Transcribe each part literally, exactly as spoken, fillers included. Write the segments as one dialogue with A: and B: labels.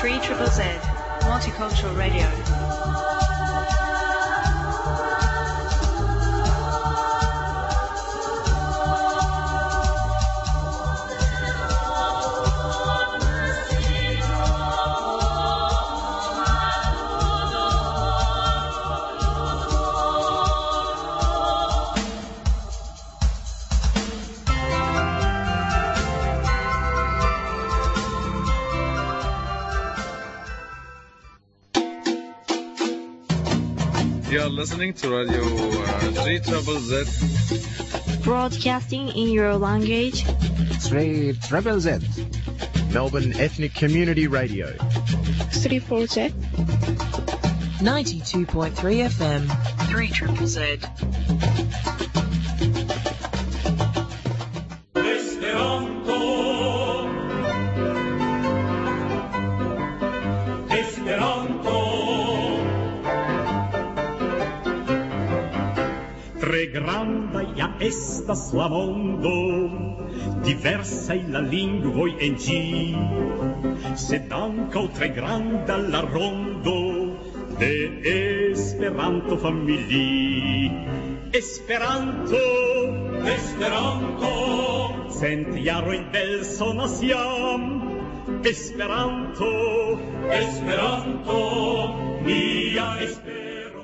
A: three Z Z Z, Multicultural Radio.
B: You are listening to Radio uh, three Z Z Z.
C: Broadcasting in your language.
D: three Z Z Z. Melbourne Ethnic Community Radio.
E: three four Z.
F: ninety-two point three F M.
A: three Z Z Z.
G: Granda ja estas la mondo, diversaj la lingvoj en ĝi, sed ankaŭ tre granda la rondo de Esperanto-familii. Esperanto, Esperanto, cent jarojn belsonas jam. Esperanto, Esperanto, nia espero.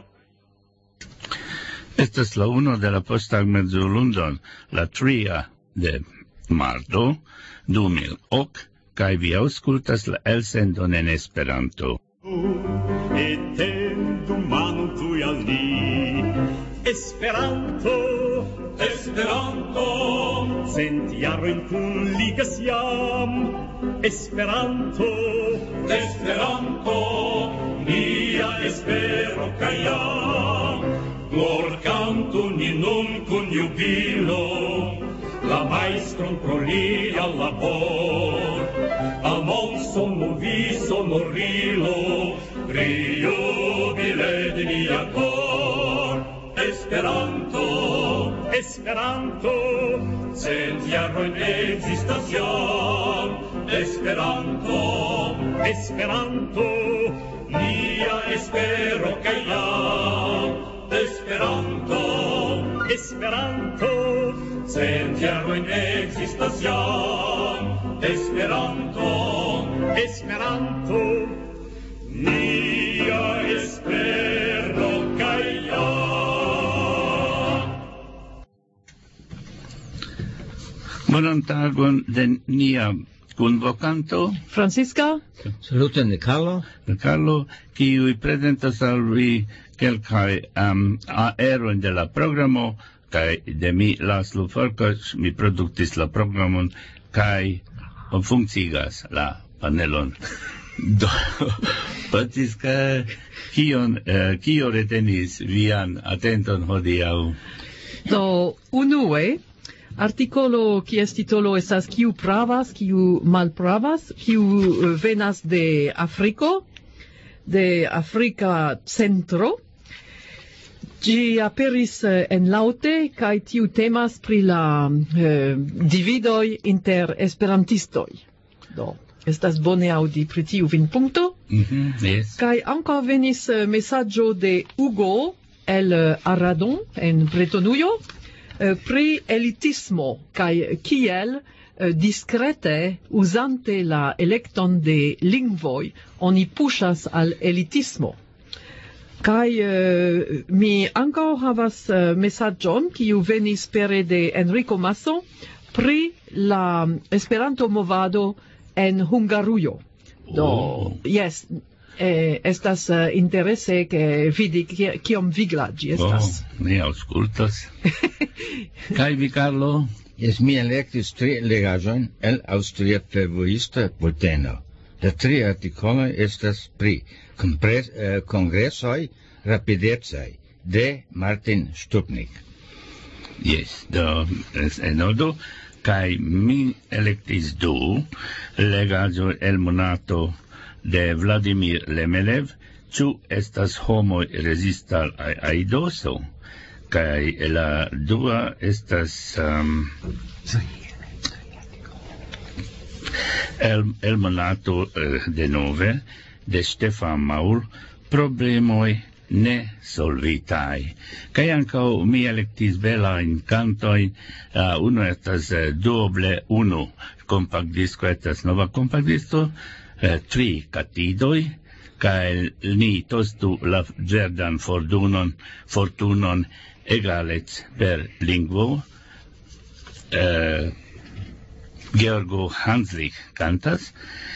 H: Estas la uno de la posttagmezurlundon, la tria de mardo, du mil ok, kaj vi aŭskultas la elsendon en Esperanto.
G: Etendu manon tuj al ni. Esperanto, Esperanto, cent jarojn kunligas jam. Esperanto, Esperanto, nia espero kaj jam. Glor cantu ni nun kun jubilo, la maestron pro lia labor. Amon sonovi sonorilo, pri jubile de nia cor. Esperanto, Esperanto, cent jarojn ekzistas jam. Esperanto, Esperanto, nia espero kaj jam. Esperanto, Esperanto, cent jarojn ekzistas jam. Esperanto, Esperanto, nia espero kaj jam.
H: Bonan tagon de nia kunvokanto.
I: Francisca.
J: Saluten de Carlo.
H: De Carlo, kiuj prezentas al vi kelkaj um, aerojn de la programo, kaj de mi, Laszlo Farkas, mi produktis la programon, kaj funkcigas la panelon. Do, Francisca, kion, uh, kio retenis vian atenton hodiaŭ?
I: Do, unue, artikolo kies titolo estas kiu pravas, kiu malpravas, kiu venas de Afriko, de Afrika Centro. Ĝi aperis en Laŭte kaj tiu temas pri la eh, dividoj inter esperantistoj. Do, estas bone aŭdi pri tiu vidpunkto.
H: Mm-hmm, yes.
I: Kaj ankaŭ venis eh, mesaĝo de Hugo el Aradon en Bretonujo eh, pri elitismo kaj kiel eh, diskrete uzante la elekton de lingvoj oni puŝas al elitismo. Kai uh, mi ankaŭ havas uh, mesaĝon kiu venis pere de Enrico Masso pri la Esperanto-movado en Hungarujo. Do,
H: oh.
I: yes, eh, estas uh, interese ke vidi kiom vigla ĝi estas.
H: Oh, mi aŭskultas. Kaj vi, Carlo?
J: Jes, mi elektis tri legaĵojn el aŭstria fervojista bulteno. La tri artikoloj estas pri Kompres, eh, kongresoj rapidecaj de Martin Stupnik.
H: Yes, do es enodo, kaj mi elektis du legaĵoj el monato de Vladimir Lemelev, ĉu estas homoj rezista al aidoso, kaj la dua estas um, el, el monato eh, de nove de Stefan Maul problemoi ne solvitai. Kai ankaŭ mi elektis belajn kantojn, uh, uno estas uh, duoble unu kompaktdisko, estas nova kompaktdisko, uh, tri katidoj, kaj ni tostu la ĝerdan fortunon, fortunon egalec per lingvo. Uh, Georgo Hanslik cantas,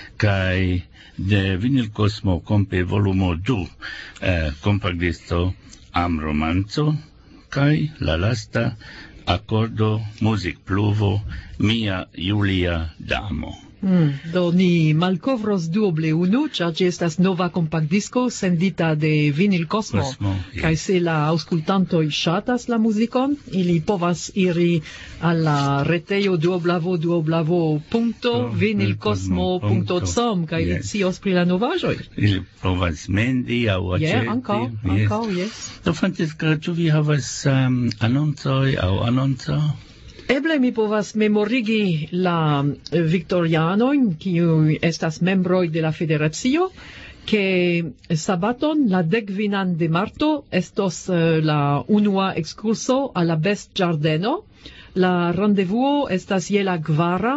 H: kai de Vinyl Cosmo compe volumo du eh, compagdisto Am Romanzo, kai la lasta accordo music pluvo Mia Julia Damo.
I: Mm, do ni malkovros duoble unu, ĉar ĝi estas nova kompaktdisko sendita de Vinyl Cosmo.
H: Cosmo,
I: Kaj se la aŭskultantoj ŝatas la muzikon, ili povas iri al la retejo duoblavo duoblavo punkto vinylcosmo punkto com kaj li scios pri la novaĵoj.
H: Ili povas mendi aŭ aĉeti.
I: Je, ankaŭ, ankaŭ, jes.
H: Do Francesca, ĉu vi havas um, anoncoj aŭ anonco?
I: Eble mi povas memorigi la Victorianojn, kiuj estas membroj de la federacio, ke sabaton la dekvinan de marto estos uh, la unua ekskurso al la Best Ĝardeno. La rendevuo estas je la kvara,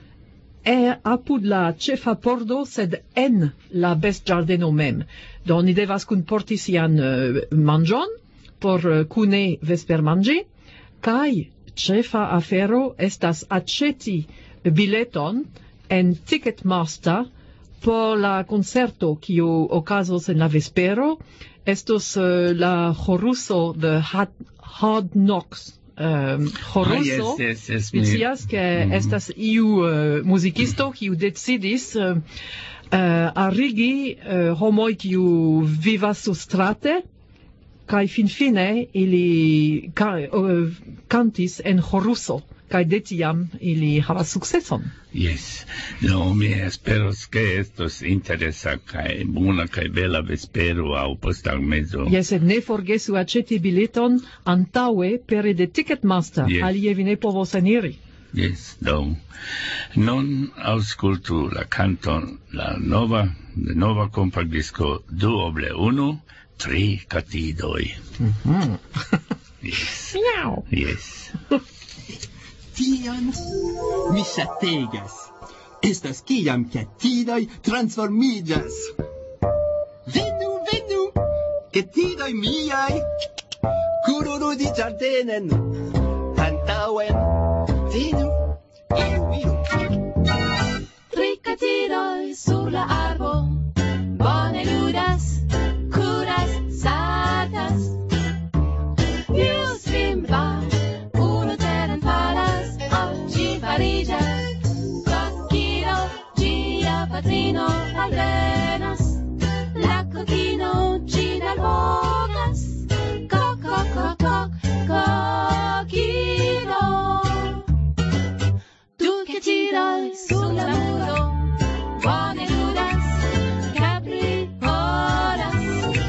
I: e apud la ĉefa pordo, sed en la Best Ĝardeno mem. Do ni devas kunporti sian uh, manĝon por uh, kune vespermanĝi, kaj ĉefa afero estas aĉeti bileton en Ticketmaster por la koncerto kiu okazos en la vespero. Estos uh, la choruso de Hard, Hard Knocks. Um, choruso,
H: ah, yes, yes, yes,
I: vi scias ke mm. estas iu uh, muzikisto kiu decidis uh, uh, arigi uh, homoj kiu vivas surstrate, kaj finfine ili ka, uh, kantis en choruso, kaj de tiam ili havas sukceson.
H: Yes, no, mi esperos ke estos interesa kaj bona kaj bela vespero aŭ posttagmezo.
I: Yes, sed ne forgesu aĉeti bileton antaŭe pere de Ticketmaster,
H: yes.
I: Alie vi ne povos eniri.
H: Yes, do. Non aŭskultu la kanton, la nova, de nova kompaktdisko duoble unu, tri katidoj.
I: Mm-hmm.
H: Yes.
I: Miau.
H: Yes.
F: Tion mi ŝategas. Estas kiam katidoj transformiĝas. Venu, venu, katidoj miaj, kuru ludi ĝardenen, antaŭen. Venu, iru, iru.
K: Tri katidoj sur la arbo, bone ludas, kuras, saltas. Ius rimba, unu teren falas, ĝi fariĝas. Kokino, ĝia patrino alvenas. La kokino ĝin alvokas. Kok, kok, kok, kok, kokino. Du katidoj sur la muro, bone ludas, kapriolas.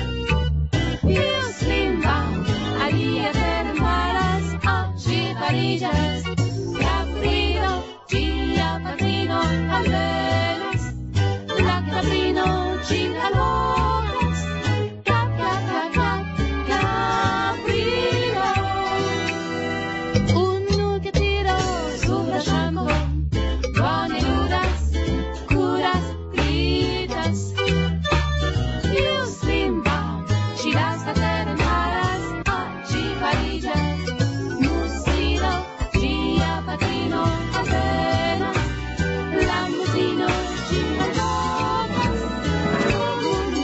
K: Ius rimba, alia teren falas, ĝi fariĝas. Kaprino, ĝia patrino alvenas. La kaprino ĝin alvokas. Kap, kap, kap, kap, kaprino. Unu katiro sur la ŝampo, bone ludas, kuras, ridas. Ius rimba, ŝi lasta teren falas, ĝi fariĝas. Muzino, ĝia patrino alvenas. La muzino ĝin alvokas.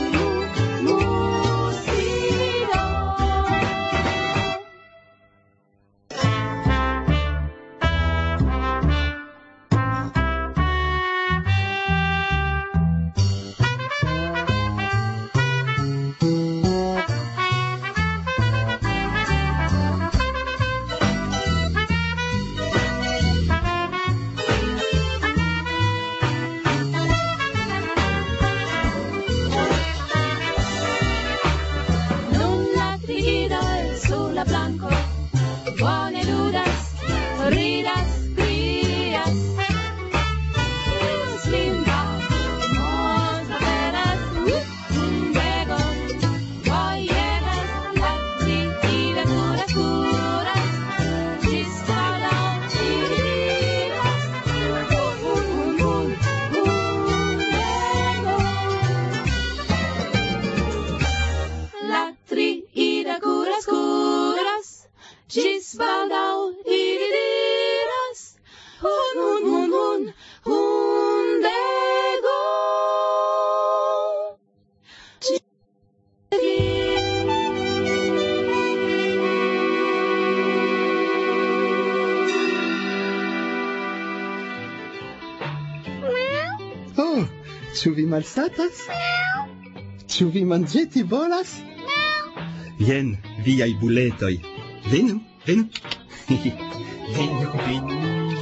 F: Oh, ĉu vi malsatas? Ĉu vi manĝeti volas? Jen viaj buletoj. Venu, venu. Venu, venu.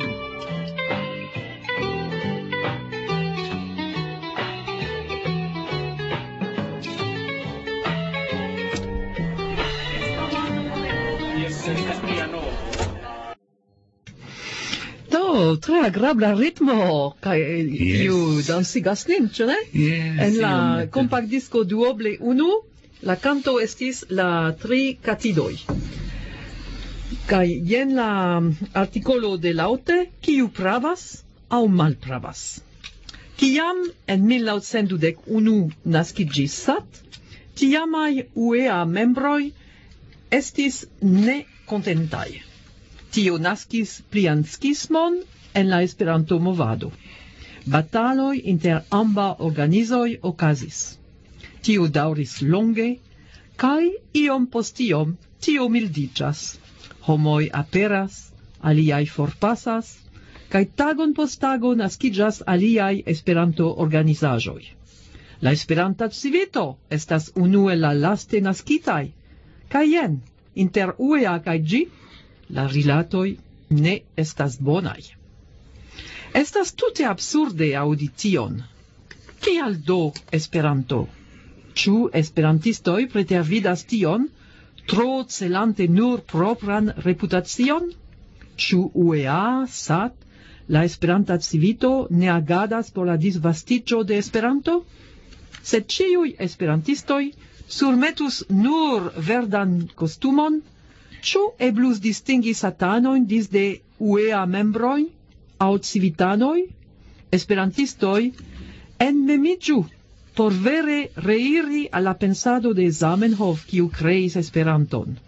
I: Do, tre agrabla ritmo, kaj tiu dansigas nin, ĉu ne?
H: Yes,
I: en la
H: iomete.
I: compact disco duoble unu, la canto estis la tri catidoj. Kaj jen la artikolo de Laute, kiu pravas aŭ malpravas. Kiam en mil naŭcent dudek unu naskiĝis Sat, tiamaj U E A membroj estis ne kontentaj. Tio naskis plian skismon en la Esperanto movado. Bataloj inter amba organizoj okazis. Tio daŭris longe, kaj iom post iom tio mildiĝas. Homoj aperas, aliaj forpasas, kaj tagon post tago naskiĝas aliaj Esperanto-organizaĵoj. La Esperanta Civito estas unu el la laste naskitaj, kaj jen, inter U E A kaj ĝi, la rilatoj ne estas bonaj. Estas tute absurde aŭdi tion. Kial do Esperanto? Ĉu esperantistoj pretervidas tion, tro celante nur propran reputacion? Ĉu U E A, Sat, la Esperanta Civito ne agadas por la disvastiĝo de Esperanto? Sed ĉiuj esperantistoj surmetus nur verdan kostumon, ĉu eblus distingi satanojn disde U E A membrojn aŭ civitanoj? Esperantistoj, enmemiĝu por vere reiri al la pensado de Zamenhof, kiu kreis Esperanton.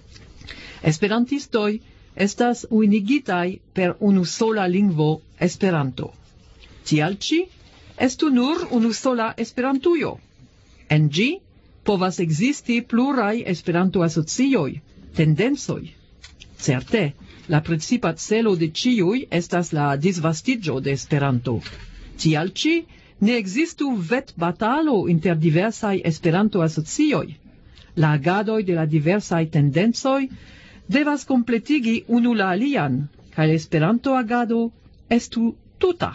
I: Esperantistoj estas unuigitaj per unu sola lingvo, Esperanto. Tial ĉi estu nur unu sola Esperantujo. En ĝi povas ekzisti pluraj Esperanto-asocioj, tendencoj. Certe, la precipa celo de ĉiuj estas la disvastiĝo de Esperanto. Tial ĉi ne ekzistu vetbatalo inter diversaj Esperanto-asocioj. La agadoj de la diversaj tendencoj devas kompletigi unu la alian, kaj la Esperanto-agado estu tuta.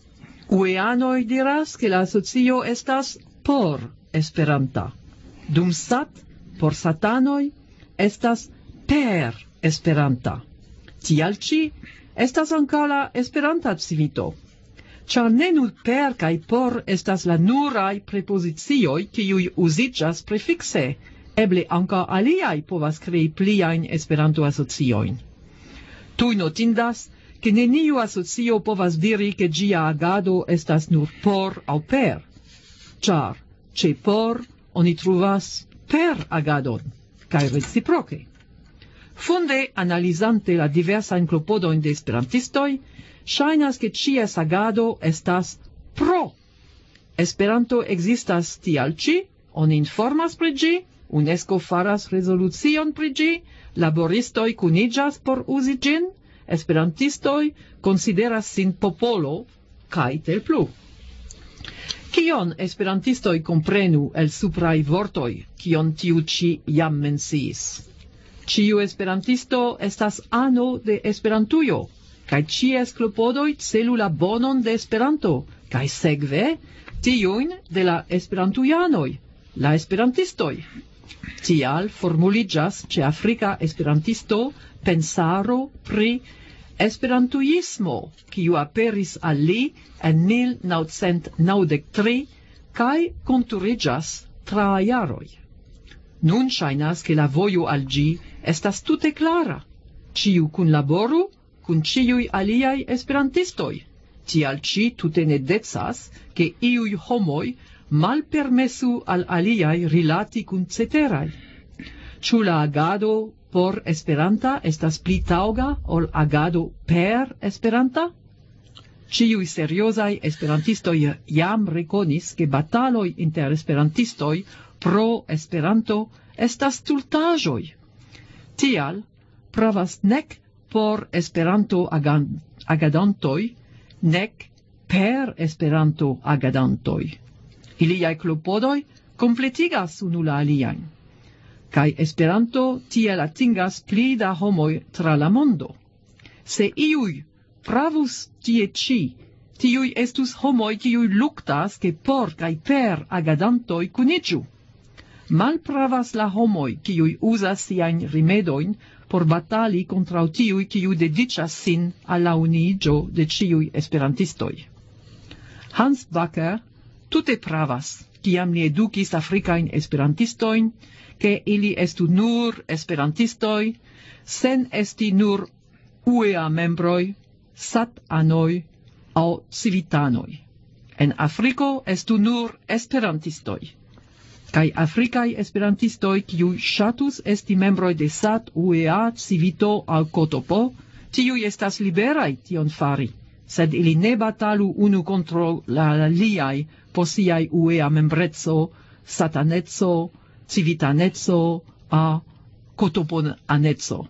I: Ueanoj diras, ke la asocio estas por Esperanta. Dum Sat, por satanoj, estas per Esperanta. Tial ĉi estas ankaŭ la Esperanta Civito. Ĉar ne nur per kaj por estas la nuraj prepozicioj, kiuj uziĝas prefikse, eble ankaŭ aliaj povas krei pliajn Esperanto-asociojn. Tuj notindas, ke neniu asocio povas diri, ke ĝia agado estas nur por aŭ per, ĉar ĉe por oni trovas per agadon, kaj reciproke. Funde, analizante la diversajn klopodojn de esperantistoj, ŝajnas ke ĉies agado estas pro. Esperanto ekzistas tial ĉi, oni informas pri ĝi, UNESCO faras rezolucion pri ĝi, laboristoj kuniĝas por uzi ĝin, esperantistoj konsideras sin popolo, kaj tel plu. Kion esperantistoj komprenu el supraj vortoj, kion tiu ĉi jam menciis? Ĉiu esperantisto estas ano de Esperantujo, kaj ĉies klopodoj celu la bonon de Esperanto, kaj sekve tiujn de la esperantujanoj, la esperantistoj. Tial formuliĝas ĉe afrika esperantisto pensaro pri esperantuismo, kiu aperis al li en mil naŭcent naŭdek tri kaj konturiĝas tra jaroj. Nun ŝajnas, ke la vojo al ĝi estas tute klara. Ĉiu kunlaboru kun ĉiuj aliaj esperantistoj. Tial ĉi tute ne decas, ke iuj homoj malpermesu al aliaj rilati kun ceteraj. Ĉu la agado por Esperanta estas pli taŭga ol agado per Esperanta? Ciui seriosai esperantistoi jam reconis che bataloi inter esperantistoi pro Esperanto estas stultaĵoj. Tial pravas nek por Esperanto agadantoj, nek per Esperanto agadantoj. Iliaj klopodoj kompletigas unu la aliajn, kaj Esperanto tiel atingas pli da homoj tra la mondo. Se iuj pravus tie ĉi, tiuj estus homoj kiuj luktas ke por kaj per agadantoj kuniĝu. Malpravas la homoj kiuj uzas siajn rimedojn por batali kontraŭ tiuj kiuj dediĉas sin al la uniiĝo de ĉiuj esperantistoj. Hans Backer tute pravas, kiam li edukis afrikajn esperantistojn, ke ili estu nur esperantistoj, sen esti nur U E A membroj, sat-anoj aŭ civitanoj. En Afriko estu nur esperantistoj. Kaj afrikaj esperantistoj, kiuj ŝatus esti membroj de sat, U E A, civito aŭ kotopo, tiuj estas liberaj tion fari, sed ili ne batalu unu kontraŭ la aliaj por siaj U E A membreco, sataneco, civitaneco aŭ kotopoaneco.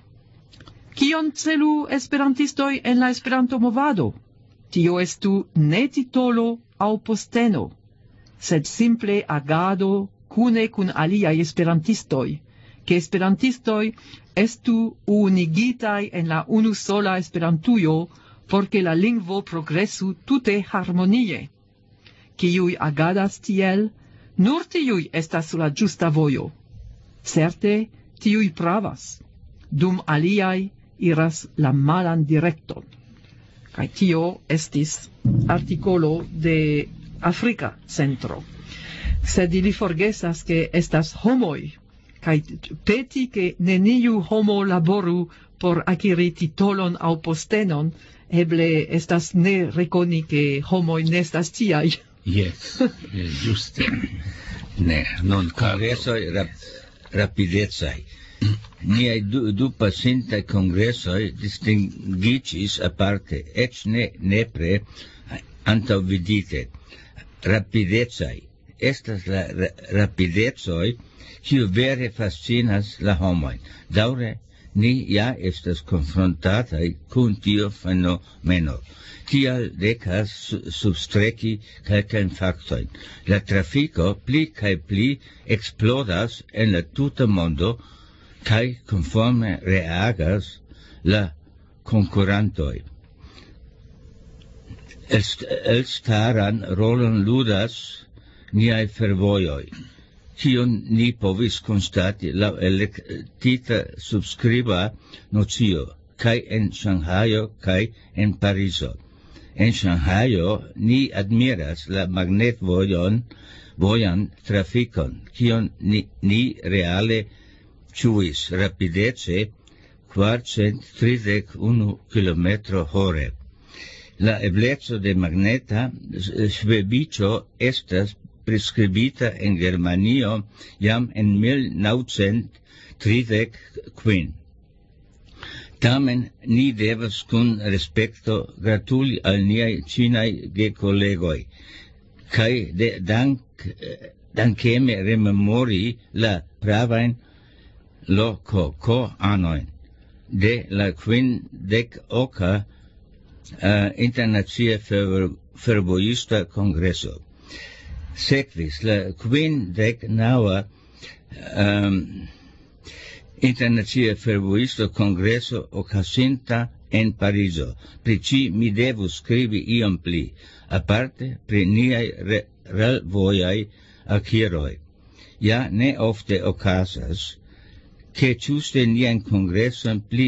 I: Kion celu esperantistoj en la Esperanto-movado? Tio estu ne titolo aŭ posteno, sed simple agado kune kun aliaj esperantistoj, ke esperantistoj estu unigitaj en la unusola Esperantujo, por ke la lingvo progresu tute harmonie. Kiuj agadas tiel, nur tiuj estas sur la ĝusta vojo. Certe, tiuj pravas, dum aliaj iras la malan direkton. Kaj tio estis artikolo de Afrika Centro. Sed ili forgesas ke estas homoj, kaj peti ke neniu homo laboru por akiri titolon aŭ postenon, eble estas ne rekoni ke homoj ne estas tiaj.
J: Yes,
H: Juste. Ne, non
J: kongresoj rap, rapidecaj. Niaj du, du pasintaj kongresoj distingiĝis aparte, eĉ ne nepre antaŭvidite. Rapidecaj estas la ra, rapidecoj, kiu vere fascinas la homojn. Daŭre ni ja estas konfrontataj kun tio fenomeno. Tial dekas substreki kelkajn faktojn. La trafiko pli kaj pli eksplodas en la tuta mondo, kaj konforme reagas la konkurantoj. Elstaran rolon ludas niaj fervojoj, kiun ni povis konstati laŭ elektita subskriba nocio, kaj en Ŝanhajo kaj en Parizo. En Ŝanhajo ni admiras la magnetvojon, vojan trafikon, kiun ni, ni reale ĝuis rapidece kvarcent tridek unu kilometro hore. La ebleco de magneta ŝvebiĝo estas priskribita en Germanio jam en mil naŭcent tridek kvin. Tamen ni devas kun respekto gratuli al niaj ĉinaj gekolegoj, kaj de dank dankeme rememori la pravajn loko ko anojn de la kvindek oka uh, internacia fervojista kongreso. Sekvis la kvindek naŭa um, internacia fervojista kongreso okazinta en Parizo. Pri ĝi mi devus skribi iom pli, aparte pri niaj relvojaj akiroj. Ja ne ofte okazas, ke ĝuste nian kongreson pli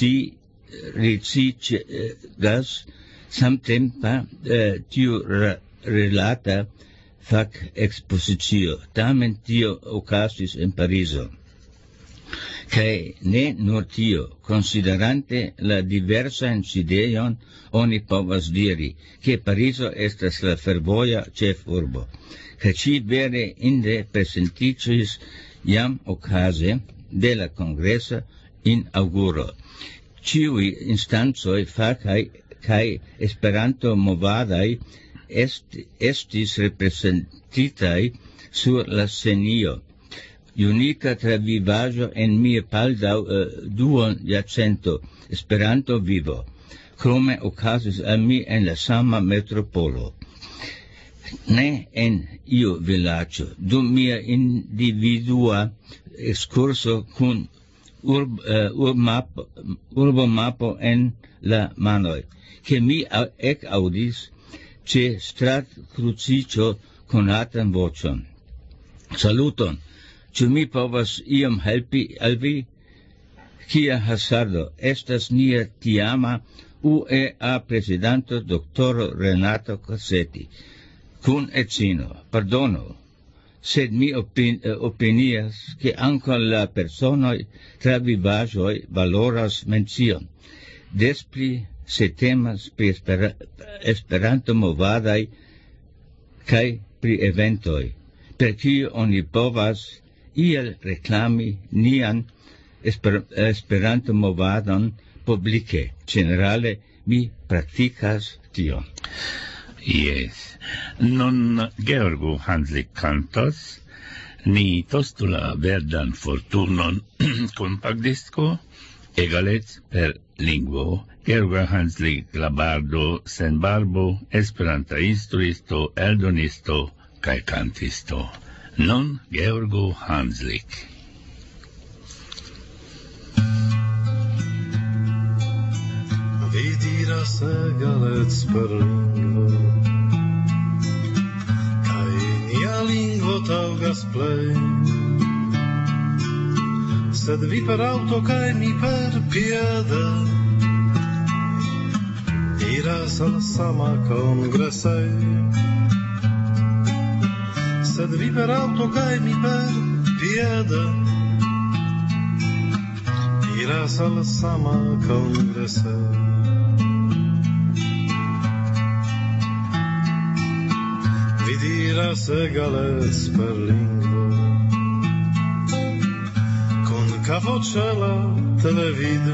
J: ricigas samtempa uh, tiu relata fak ekspozicio. Tamen tio okazis en Parizo. Kaj ne nur tio, konsiderante la diversajn sidejon, oni povas diri, ke Parizo estas la fervoja ĉefurbo, kaj ĝi vere inde prezentiĝis jam okaze de la kongresa inaŭguro. Ĉiuj instancoj fakaj kai Esperanto movadai est, estis representitai sur la scenio. Unica travivaĵo en mia baldaŭ uh, duon jarcento Esperanto vivo. Krome okazis al mi en la sama metropolo. Ne en iu vilaĝo. Dum mia individua ekskurso kun urb, uh, urmapo, urbomapo en la manoj, ke mi ekaŭdis ĉe stratkruciĝo konatan voĉon. Saluton! Ĉu mi povas iom helpi al vi? Kia hazardo, estas nia tiama U E A prezidanto doktoro Renato Cassetti, kun edzino. Pardono, sed mi opin, opinias, ke ankaŭ la personoj tra vivaĵoj valoras mencion. Des pli se temas pri esper, Esperanto-movadaj kaj pri eventoj, per kiu oni povas iel reklami nian esper, Esperanto-movadon publike. Generale mi praktikas tion.
H: Yes. Non Georgo Hanslik kantos, ni tostula verdan fortunon kompakdisko, egalec per lingvo. Georgo Hanslik labardo sen barbo, esperanta instruisto, eldonisto, kaj kantisto. Non Georgo Hanslik.
L: Vi diras egalec per lingvo, kaj nia lingvo taŭgas plej. Sed vi per aŭto kaj mi per piede iras al sama kongresejo. Sed vi per auto kaj mi per piede iras al sama kongresejo. Vi diras egalec per lingvo, con capo ĉe la televido.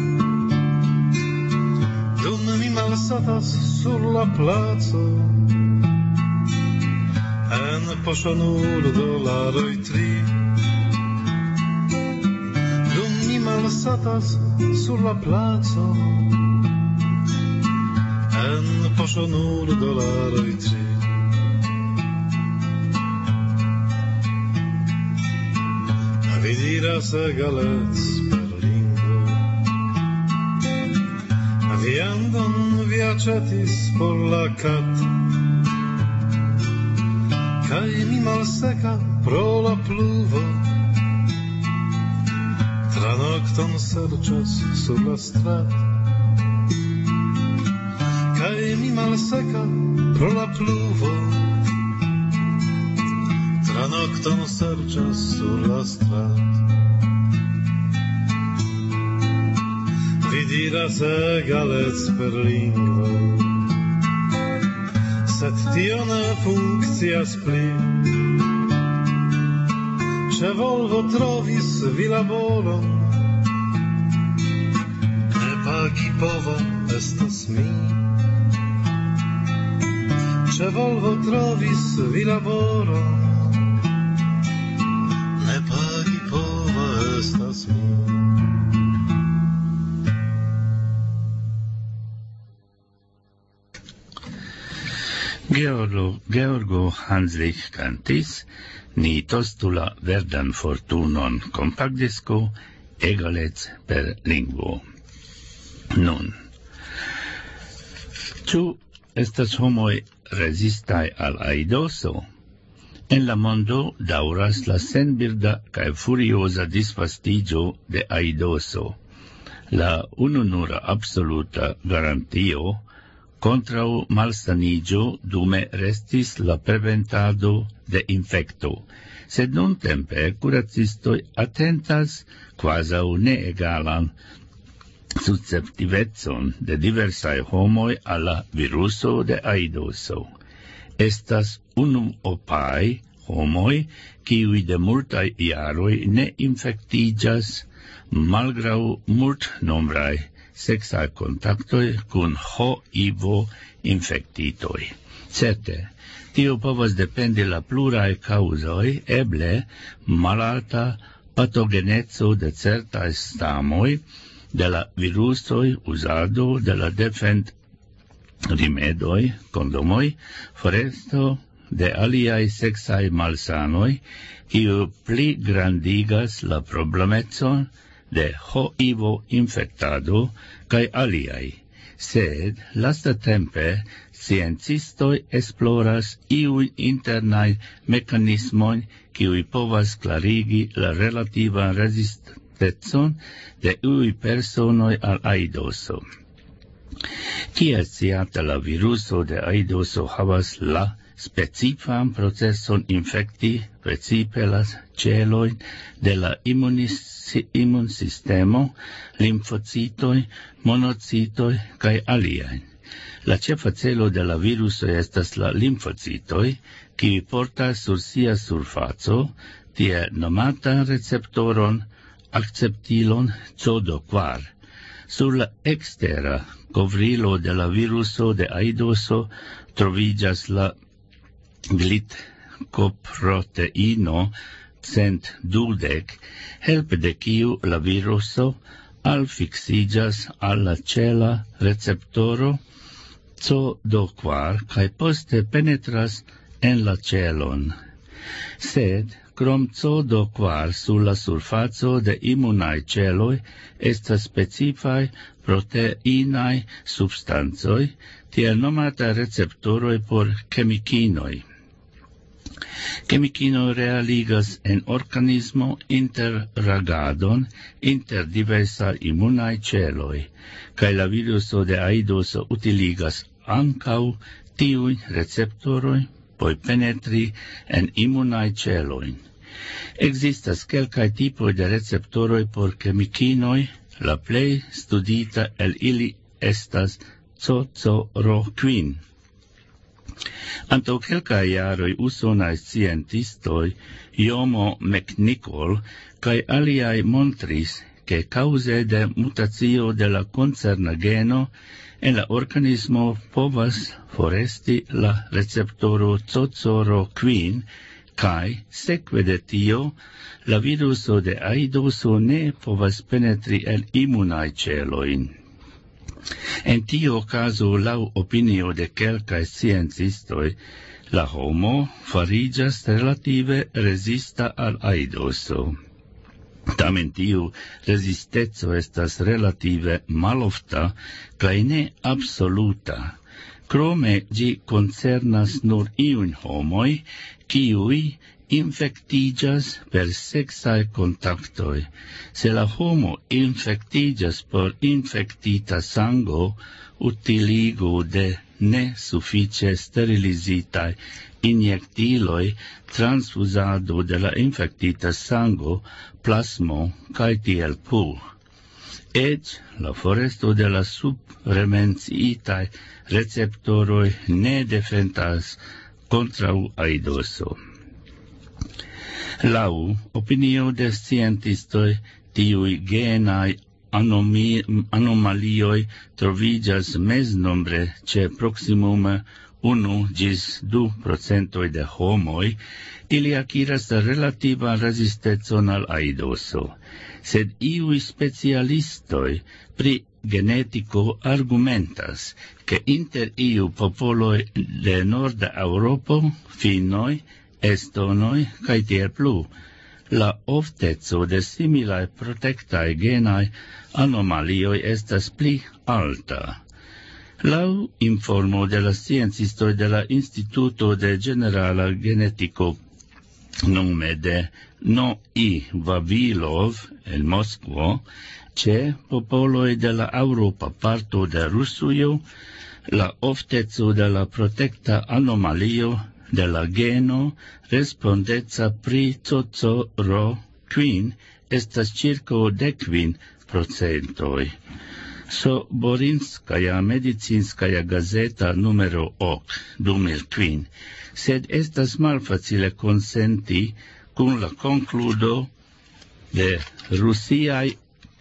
L: Dum mi malsatas sur la placo, en poŝo nur dolaroj tri. Dum mi malsatas sur la placo, en poŝo nur dolaroj tri. Vi diras egalec per lingvo, viandon vi aĉetis por la kato, kaj mi malseka pro la pluvo. Tra nokton serĉas sur la strato, kaj mi malseka pro la pluvo. Tra nokton serĉas sur la strato. Vi diras egalec per lingvo, sed tio ne funkcias pli. Ĉe Volvo trovis vi laboron, ne pagi pova estas mi. Ĉe Volvo trovis vi laboron, ne pagi pova estas mi.
H: Georgo, Georgo Hanslik kantis, ni tostula verdan fortunon kompakdisko, egalec per lingvo. Nun, ĉu estas homoj rezistaj al aidoso? En la mondo daŭras la senbirda kaj furioza disvastiĝo de aidoso. La ununura absoluta garantio kontraŭ malsaniĝo dume restis la preventado de infekto, sed nuntempe kuracistoj atentas kvazaŭ neegalan susceptivecon de diversaj homoj al la viruso de aidoso. Estas unuopaj homoj, kiuj de multaj jaroj ne infektiĝas, malgraŭ multnombraj sexai contactoi cun H I V infectitoi. Certe, tio povas dependi la plurae causoi, eble malalta patogenezzo de certai stamoi, de la virusoi, usado de la defend rimedoi, condomoi, foresto de aliai sexai malsanoi, kiu pli grandigas la problemetson de H I V infectado kai aliai. Sed, lasta tempe, sciencistoi esploras iui internai mecanismoi kiui povas clarigi la relativa resistezon de iui personoi al aidoso. Kiel sciata la viruso de aidoso havas la specifan processon infecti precipe las celoin de la immunsistemo, limfocitoi, monocitoi kai aliaen. La cefa celo de la viruso estas la limfocitoi, qui portas sur sia surfaco tie nomata receptoron acceptilon C O D quar. Sur la extera covrilo de la viruso de aidoso trovigas la glitcoproteino cent dudec, helpe de kiu la viruso alfixigas alla cela receptoro C O D quar kai poste penetras en la celon. Sed, crom C O D quar sur la surfaco de immunai celoi estas specifai proteinai substanzoi, tiel nomata receptoroi por chemicinoi. Chemicino realigas en organismo interragadon inter diversa immunai celoi, cae la viruso de aidoso utiligas ancau tiui receptoroi poi penetri en immunai celoin. Existas quelcae tipoi de receptoroi por chemicinoi, la plei studita el ili estas C O C O R O quin. Anto quelcae jaroi usonai scientistoi, Iomo McNichol, cae aliai montris che cause de mutatio de la concerna geno en la organismo povas foresti la receptoro C O C O R O quin, cae, seque de tio, la viruso de aidoso ne povas penetri el immunai celoin. En tio caso, lau opinio de quelcae sciencistoi, la homo farigas relative resista al aidoso. Tamen tiu resistezo estas relative malofta, cae ne absoluta. Crome gi concernas nur iun homoi, kiui infectigas per sexae contactoi. Se la homo infectigas por infectita sango, utiligo de ne suffice sterilizitae injectiloi, transfusado de la infectita sango, plasmo, cae tiel plu. Ec la foresto de la subremenciitae receptoroi ne defendas contrau aidoso. Lau opinio de scientistoi, tiui genai anomi, anomalioi trovigas mesnombre ce proximume unu gis du procentoi de homoi, ili aciras relativa resistezon al aidoso. Sed iui specialistoi pri genetico argumentas che inter iu popoloi de Norda Europo, finnoi, estonoi, cae tiel plu, la oftezo de similae protectae genai anomalioi estas pli alta. Lau informo de la sciencistoi de la Instituto de Generala Genetico nome de Noe Vavilov en Moskvo, ce popoloi de la Europa parto de Russuio, la oftezo de la protecta anomalio de la geno respondeza pri C O C O R O quin estas circa decvin procentoi. Soborinskaya medicinskaya gazeta numero ok, du mil quin, sed estas malfacile consenti cun la concludo de Rusiai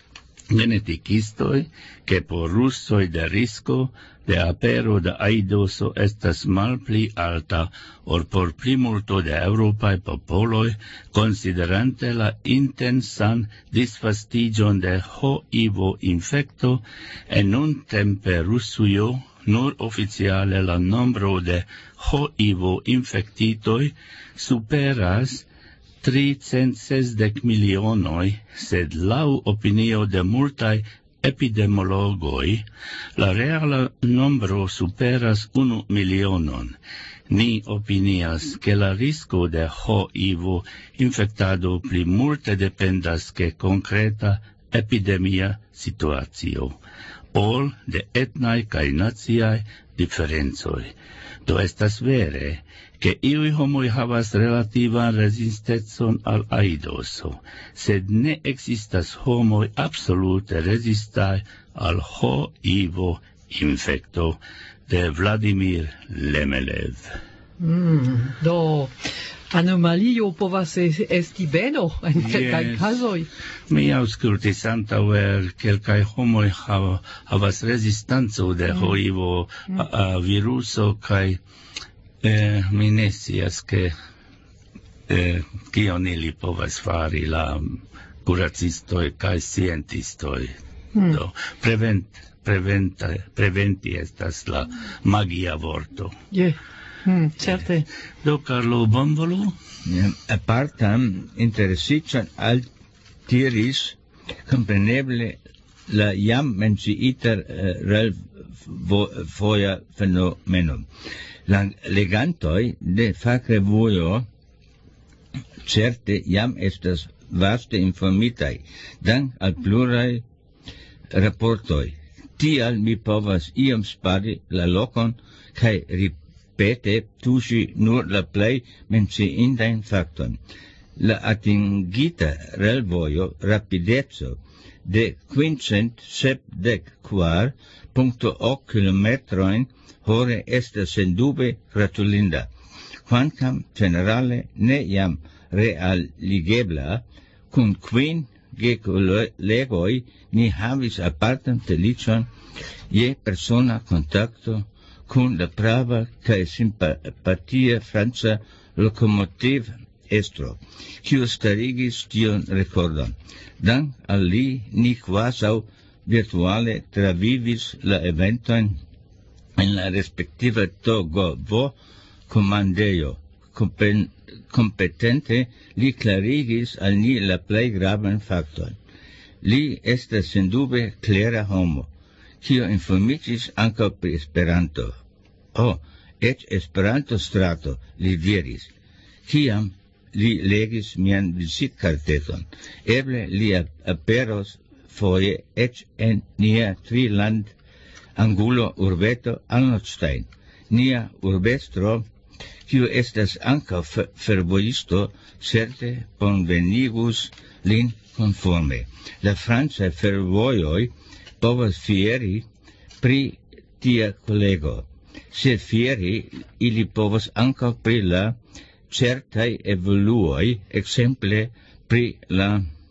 H: genetikistoj, ke por rusoj de risko de apero de aidoso estas malpli alta ol por plimulto de eŭropaj popoloj, konsiderante la intensan disvastiĝon de H I V-infekto, en nuntempe Rusujo nur oficiale la nombro de H I V-infektitoj superas tricent sesdek milionoj, sed laŭ opinio de multaj epidemiologoj, la reala nombro superas unu milionon. Ni opinias, ke la risko de H I V-infektado pli multe dependas ke konkreta epidemia situacio, ol de etnaj kaj naciaj diferencoj. Do estas vere, ke iuj homoj havas relativan rezistecon al aidoso, sed ne ekzistas homoj absolute rezistaj al H I V-infekto, de Vladimir Lemelev.
I: Mm, do anomalio povas esti beno en kelkaj
H: Yes.
I: kazoj.
H: Mi aŭskultis antaŭe kelkaj homoj hav- havas rezistanco de H I V a- viruso kaj eh, mi ne scias ke eh, kion ili povas fari la kuracistoj kaj sciencistoj.
I: Hmm.
H: Do prevent, preventa, preventi estas la magia vorto.
I: Je, hmm, certe.
H: Do Carlo bonvolu?
J: Ja, apartam interesiĝon altiris kompreneble la jam menciita uh, relvoja fenomeno. La legantoj de fakrevujo certe jam estas vaste informitaj, dank al pluraj raportoj. Tial mi povas iom spari la lokon kaj ripete tuŝi nur la plej menciindajn faktojn. La atingita relvojo rapideco de quindcent sepdek kvar punkto ok kilometrojn hore estas sendube gratulinda, kvankam generale ne jam realigebla, kun kvin gekolegoj ni havis apartan feliĉon je persona kontakto kun la prava kaj simpatia franca lokomotiv estro, kiu starigis tion rekordon. Dank al li ni kvazaŭ virtuale travivis la eventojn en la respektiva Togo komandejo. Kompen, kompetente li klarigis al ni la plej gravan fakton. Li estas sendube klera homo, kiu informiĝis ankaŭ pri Esperanto. Oh, eĉ Esperanto-strato, li diris, kiam li legis mian vizitkarteton. Eble li aperos foje eĉ en nia triland angulo urbeto Alnotstein. Nia urbestro, kiu estas ankaŭ fervojisto, certe bonvenigus lin konforme. La francaj fervojoj povas fieri pri tia kolego, sed fieri ili povas ankaŭ pri la certaj evoluoj, ekzemple pri la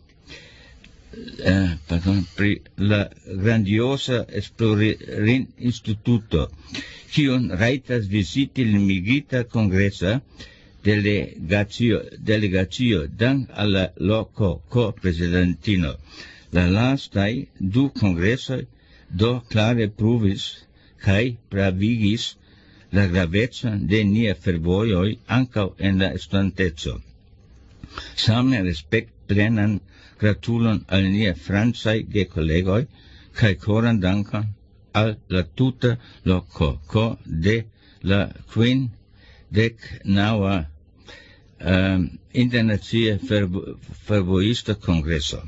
J: Uh, pardon, pri la grandiosa esplorin-instituto, kiun rajtas viziti limigita kongresa delegacio, delegacio dank al la loko ko-prezidentino. La lastaj du kongresoj do klare pruvis kaj pravigis la gravecon de nia fervojoj ankaŭ en la estonteco. Same respektplenan gratulon al nia francaj gekolegoj kaj koran dankon al la tuta loko ko de la kvindek naŭa um, internacia fervojista kongreso.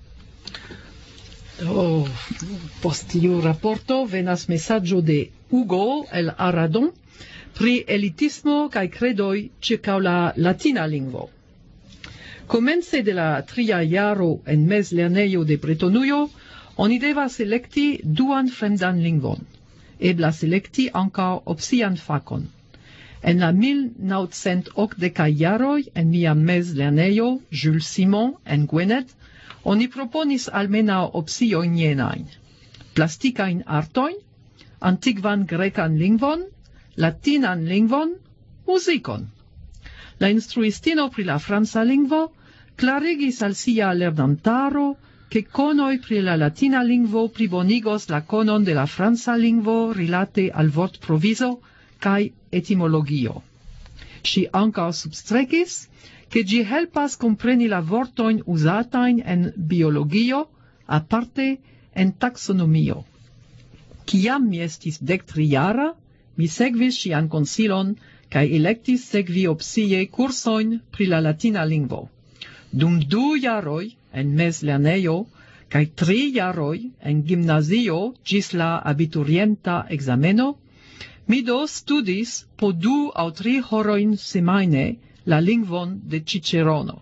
I: Oh, post tiu raporto venas mesaĝo de Hugo el Aradon pri elitismo kaj kredoj ĉirkaŭ la latina lingvo. Komence de la tria jaro en mezlernejo de Bretonujo, oni devas elekti duan fremdan lingvon. Eblas elekti ankaŭ opcian fakon. En la mil naŭcent okdekaj jaroj en mia mezlernejo Jules Simon en Gwenet oni proponis almenaŭ opciojn jenajn: plastikajn artojn, antikvan grekan lingvon, latinan lingvon, muzikon. La instruistino pri la franca lingvo klarigis al sia lernantaro che conoi pri la latina lingvo plibonigos la conon de la franca lingvo rilate al vort proviso kai etimologio. Si ankaŭ substrekis che gi helpas compreni la vortojn uzatajn en biologio, aparte en taxonomio. Kiam mi estis dektriara, mi sekvis ŝian konsilon kaj elektis sekvi opcie kursojn pri la latina lingvo. Dum du jaroj en mezlernejo kaj tri jaroj en gimnazio ĝis la abiturienta ekzameno, mi do studis po du aŭ tri horojn semajne la lingvon de Cicerono.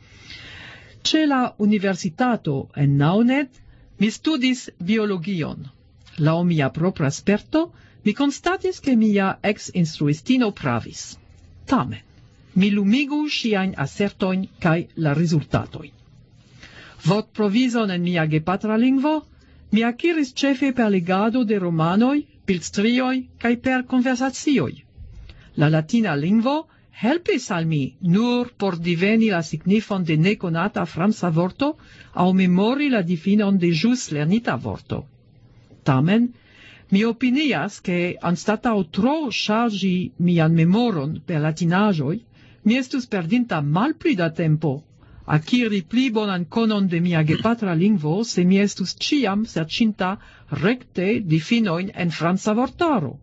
I: Ĉe la universitato en Naunet mi studis biologion. Laŭ mia propra sperto, mi konstatis ke mia ex-instruistino pravis. Tamen, mi lumigu ŝiajn asertojn kaj la rezultatojn. Vortprovizon en mia gepatra lingvo mi akiris ĉefe per legado de romanoj, pilstrioj kaj per konversacioj. La latina lingvo helpis al mi nur por diveni la signifon de nekonata franca vorto aŭ memori la difinon de ĵus lernita vorto. Tamen, mi opinias ke anstataŭ tro ŝarĝi mian memoron per latinaĵoj, mi estus perdinta malpli da tempo akiri pli bonan konon de mia gepatra lingvo se mi estus ĉiam serĉinta rekte difinojn en franca vortaro.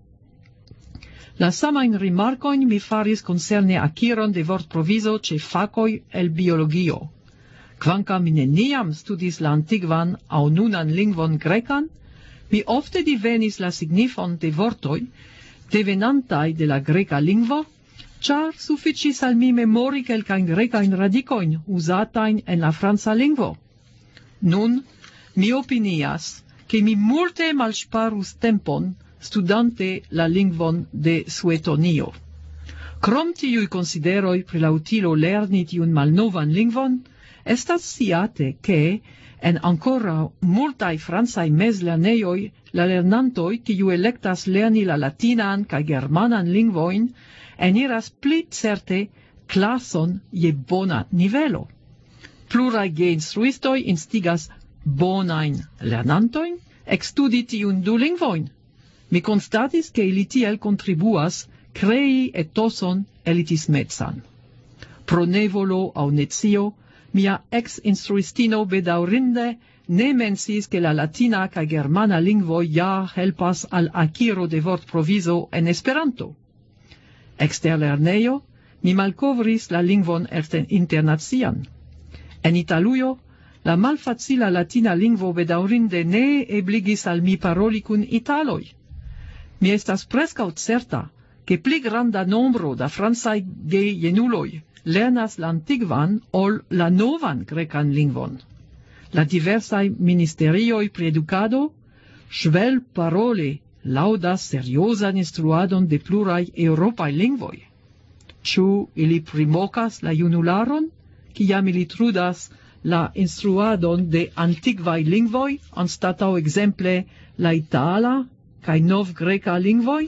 I: La samajn rimarkojn mi faris koncerne akiron de vortprovizo ĉe fakoj el biologio. Kvankam mi neniam studis la antikvan aŭ nunan lingvon grekan, mi ofte divenis la signifon de vortoj devenantaj de la greka lingvo, ĉar sufiĉis al mi memori kelkajn grekajn radikojn uzatajn en la franca lingvo. Nun mi opinias ke mi multe malŝparus tempon studante la lingvon de Suetonio. Krom tiuj konsideroj pri la utilo lerni tiun malnovan lingvon, estas sciate ke en ankoraŭ multaj francaj mezlernejoj la lernantoj kiuj elektas lerni la latinan kaj germanan lingvojn eniras pli certe klason je bona nivelo. Pluraj geinstruistoj instigas bonajn lernantojn ekstudi tiun du lingvojn. Mi konstatis ke ili tiel kontribuas krei etoson elitismecan. Pro nevolo aŭ necio, mia ex-instruistino bedaŭrinde ne mencis ke la latina kaj germana lingvo ja helpas al akiro de vortprovizo en Esperanto. Ekster lernejo, mi malkovris la lingvon internacian. En Italujo, la malfacila latina lingvo bedaŭrinde ne ebligis al mi paroli kun italoj. Mi estas preskaŭ certa, ke pli granda nombro da francaj gejenuloj lernas la antikvan ol la novan grekan lingvon. La diversaj ministerioj pri edukado ŝvelparole laŭdas seriozan instruadon de pluraj eŭropaj lingvoj. Ĉu ili primokas la junularon, kiam ili trudas la instruadon de antikvaj lingvoj anstataŭ ekzemple la itala kaj novgreka lingvoj?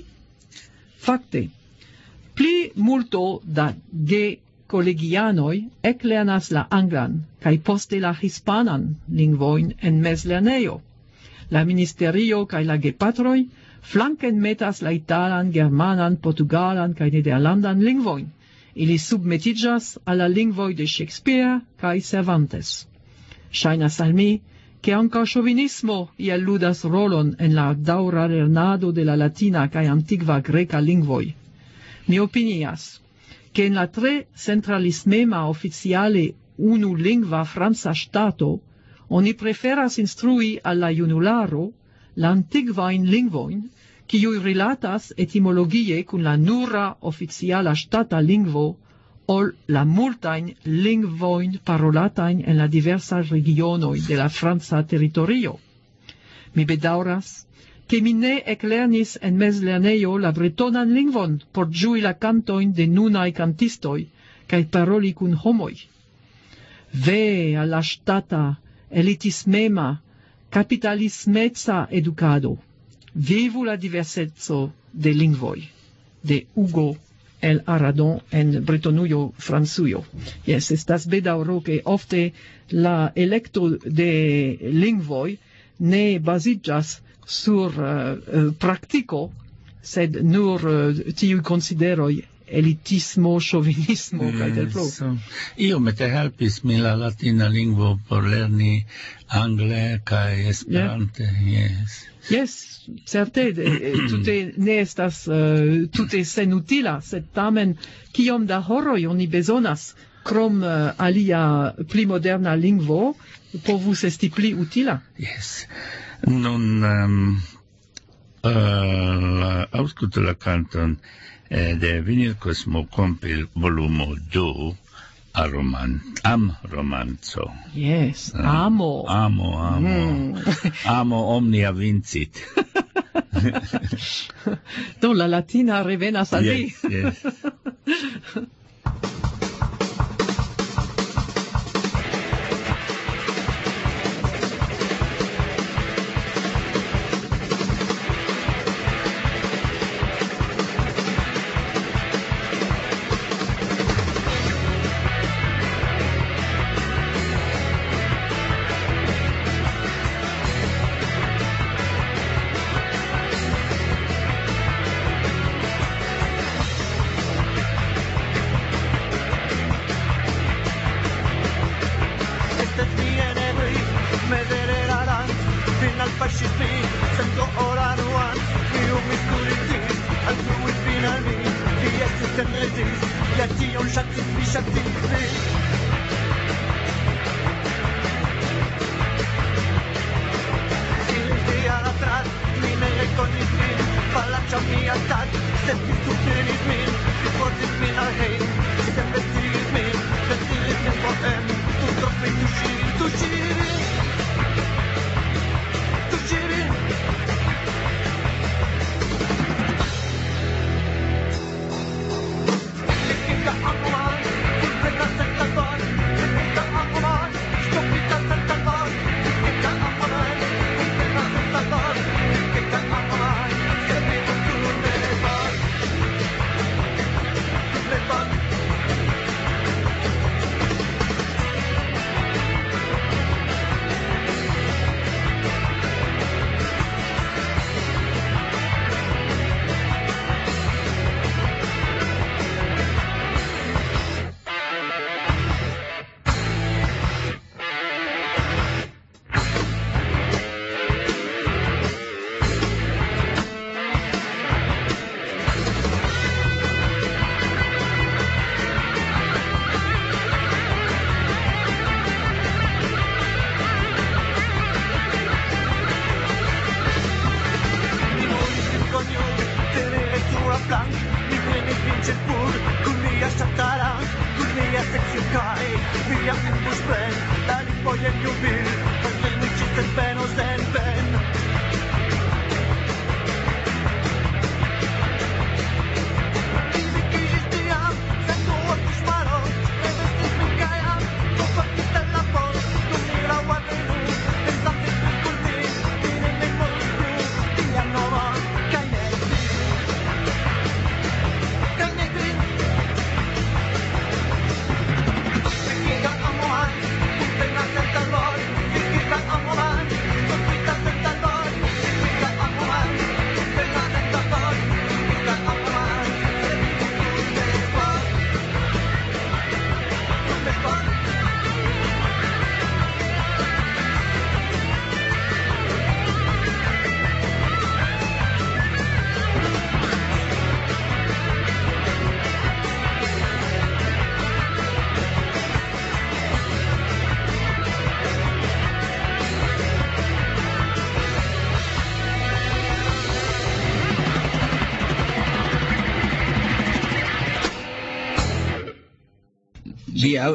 I: Fakte, pli multo da ge kolegianoj eklernas la anglan kaj poste la hispanan lingvojn en mezlernejo. La ministerio kaj la gepatroj flanken metas la italan, germanan, portugalan kaj nederlandan lingvojn. Ili submetiĝas al la lingvoj de Shakespeare kaj Cervantes. Ŝajnas al mi, ke ankaŭ ŝovinismo iel ludas rolon en la daŭra lernado de la latina kaj antikva greka lingvoj. Mi opinias, ke en la tre centralismema oficiale unulingva franca ŝtato oni preferas instrui al la junularo la antikvajn lingvojn, kiuj rilatas etimologie kun la nura oficiala ŝtata lingvo ol la multajn lingvojn parolatajn en la diversaj regionoj de la franca teritorio. Mi bedaŭras, che mi ne eclernis en mezlerneio la bretonan lingvon por giui la cantoin de nunai cantistoi, cae paroli cun homoi. Ve alla stata elitismema, capitalismeca educado. Vivu la diversetzo de lingvoi, de Hugo el Aradon en Bretonujo Francujo. Yes, estas bedaŭro ke ofte la elekto de lingvoj ne baziĝas sur uh, praktiko, sed nur uh, tiuj konsideroj elitismo, chauvinismo, kaj tel plu.
H: So, io mete helpis mi la latina lingvo por lerni angle kaj esperante, yeah. Yes.
I: Yes, certe, tute ne estas uh, tute senutila, sed tamen kiom da horoj oni bezonas, krom uh, alia pli moderna lingvo, povus esti pli utila.
H: Yes. Nun, um, uh, ausculto la canton eh, de Vinyl Cosmo compil volumo du, a roman, am romanzo.
I: Yes,
H: um,
I: amo.
H: Amo, amo. Mm. Amo omnia vincit.
I: Do la latina revenas al vi.
H: Yes, yes. Vi, au...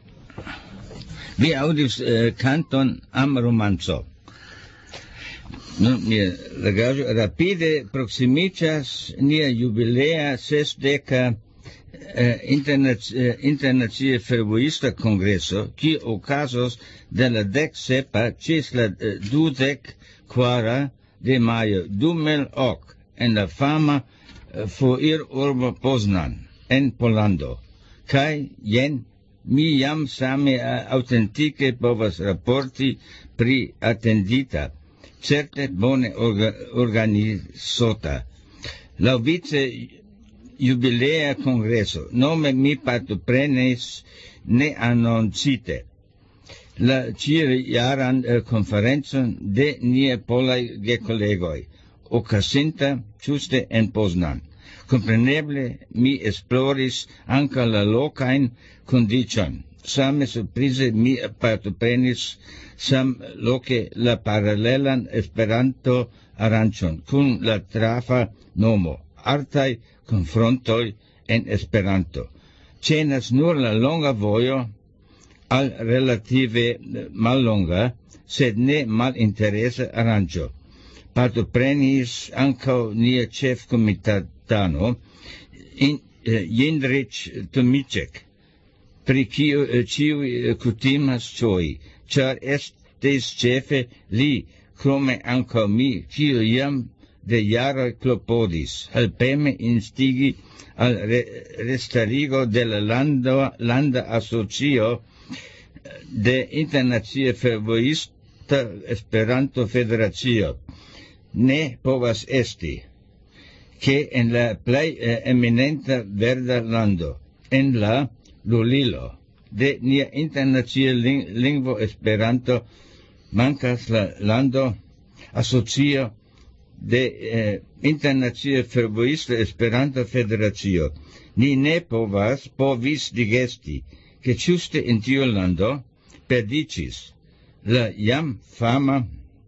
H: vi audis uh, canton am romanzo.
J: No, mia legaĵo rapide proksimiĝas nia jubilea sesdeka eh, internac- eh, internacia fervojista kongreso, kiu okazos de la dek sepa ĝis la eh, dudek kvara de majo du mil ok en la fama eh, foirurbo Poznan en Pollando. Kaj jen mi jam same uh, autentike povas raporti pri attendita, certe bone orga, organizota. Laŭvice jubilea kongreso, nome mi partoprenis ne anoncite la ĉiujaran uh, konferencon de nia polaj gekolegoj, okazinta ĝuste en Poznan. Compreneble mi esploris anca la locain condicion. Same surprize mi partoprenis sam loce la parallelan Esperanto aranĉon kun la trafa nomo Artaj konfrontoj en Esperanto. Ĉenas nur la longa vojo al relative mallonga, sed ne malinteresa aranĝo. Partoprenis ankaŭ nia ĉefkomitatano in uh, Jindřich Tomíček, pri kiu uh, ĉiuj kutimas ĝoji, ĉar estis ĉefe li, krome ankaŭ mi, kiu jam de jaroj klopodis helpeme instigi al re restarigo de la lando, landa asocio de Internacia Fervojista Esperanto Federacio. Ne povas esti, che en la plej eh, eminenta verda lando, en la lulilo de nia internacia ling lingvo Esperanto, mancas la lando asocio de eh, Internacia Fervojista Esperanto Federacio. Ni ne povas povis digesti, che ĝuste en tiu lando perdicis la jam fama